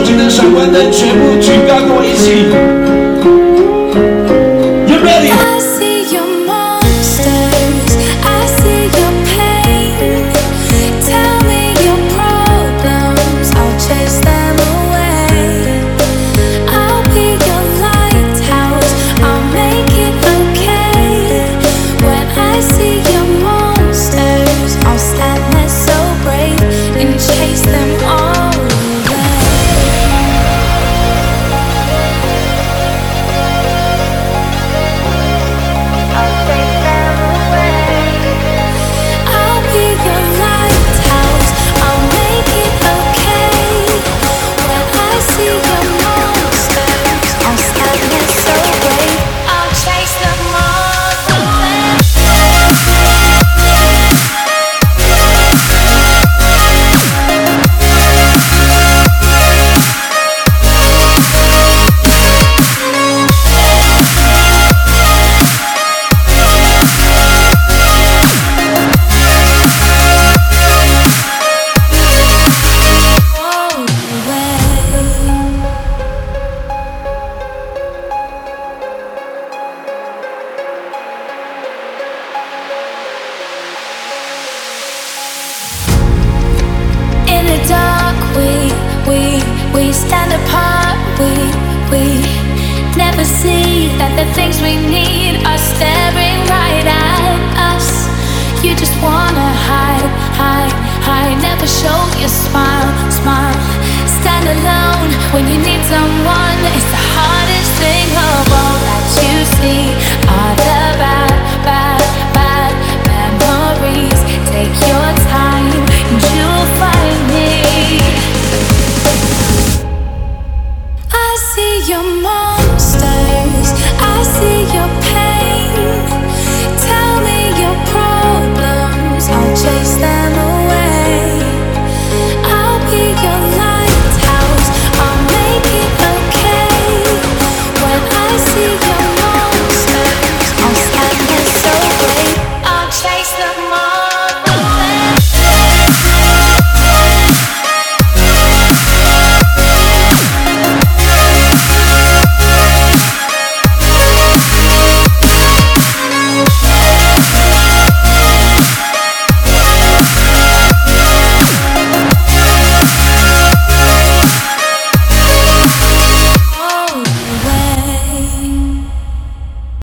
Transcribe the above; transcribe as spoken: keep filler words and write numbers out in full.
技能闪光灯全部举高，跟我一起。You ready? I see your monsters, I see your pain. Tell me your problems, I'll chase them away. I'll be your lighthouse, I'll make it okay. When I see your monsters, I'll stand there so brave and chase them all away. I'll chase them away. I'll be your lighthouse, I'll make it okay. When I see your monsters, I'll stand there so brave, I'll chase them all away. All away. In the dark, we, we, we stand apart. We, we never see that the things we need are staring right at us. You just wanna hide, hide, hide. Never show your smile, smile. Stand alone when you need someone. It's the hardest thing of all that you see.